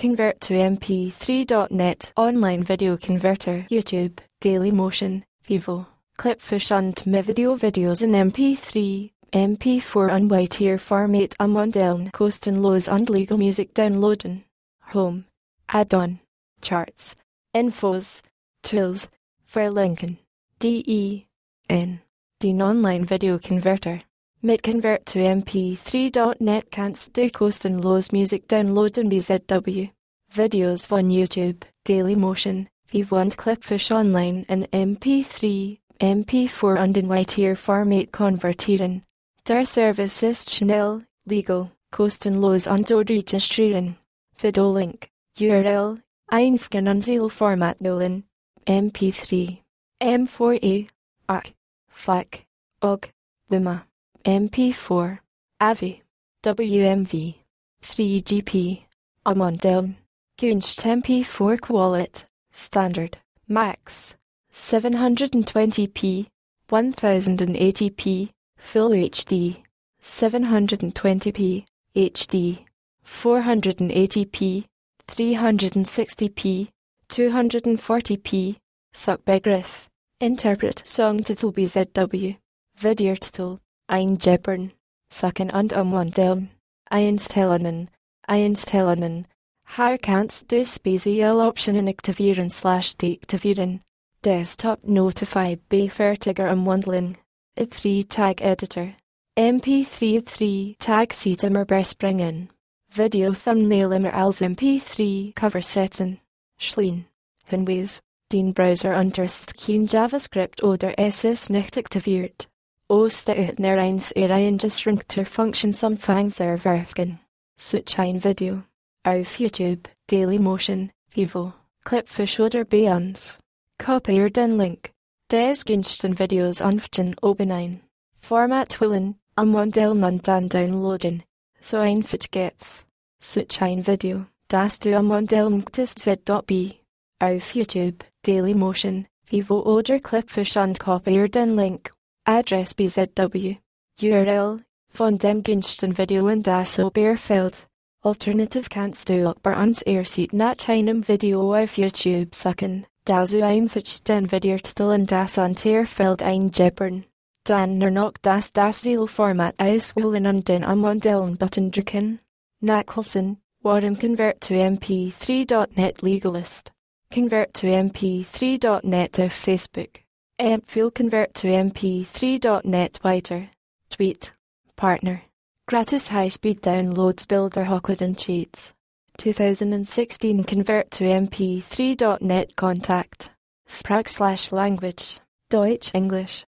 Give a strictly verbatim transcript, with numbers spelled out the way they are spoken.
Convert to M P three dot net, online video converter, YouTube, Dailymotion, Vivo, Clipfish and my video videos in M P three, M P four and white-tier format. I'm on down, coast and lows and legal music downloading. Home, add-on, charts, infos, tools, for Lincoln, D E N, Dean online video converter. Mid convert to M P three dot net can't do coast and lows music downloading B Z W. Videos on YouTube, Dailymotion, Vivo and Clipfish online in M P three, M P four and in white-tier format converteren. Der service ist schnell, legal, coast and lows und registrieren. Video link, U R L, einfügen und Zielformat wählen. M P three, M four A, A C, F A C, O G, W M A, M P four, A V I, W M V, three G P, I'm on down. Gunst M P four quality, standard, max, seven twenty p, ten eighty p, full H D, seven twenty p, H D, four eighty p, three sixty p, two forty p, Suckbegriff, interpret song title B Z W, video title, Eingebern, Sacken und Umwandeln, Einstellungen, Einstellungen, Här kannst du Specialoptionen aktivieren slash deaktivieren, Desktop Notify befertiger umwandeln, a three tag editor, M P three three tag seat immer bringen, Video thumbnail immer als M P three cover setzen, Schlein, Hinweis, den Browser unterstützen JavaScript oder es ist nicht aktiviert. Osteutner eins Eingeschränkter Funktionsumfang verwerfen. Such ein Video. Auf YouTube, Dailymotion, Vivo, Clipfish oder bei uns. Kopier den Link. Des günstigen Videos anften oben ein. Format willen, am Modell und dann downloaden. So einfach geht's. Such ein Video, das du am Modell möchtest z.b. Auf YouTube, Dailymotion, Vivo oder Clipfish und kopier den Link. Address B Z W, U R L, von dem günstigen Video in das Oberfeld. Alternative kannst du auch bei uns erst nach einem Video auf YouTube suchen, da du einfach den Videotitel in das Unterfeld eingebern. Dann nur noch das das Zielformat auswählen und den am Modellen-Button drücken. Nicholson, warum Convert to M P three dot net Legalist. Convert to M P three dot net auf Facebook. Empfehl Convert to M P three dot net weiter. Tweet. Partner. Gratis high-speed downloads Bilder Hocheladen Cheats. twenty sixteen Convert to M P three dot net Contact. Sprach slash language. Deutsch English.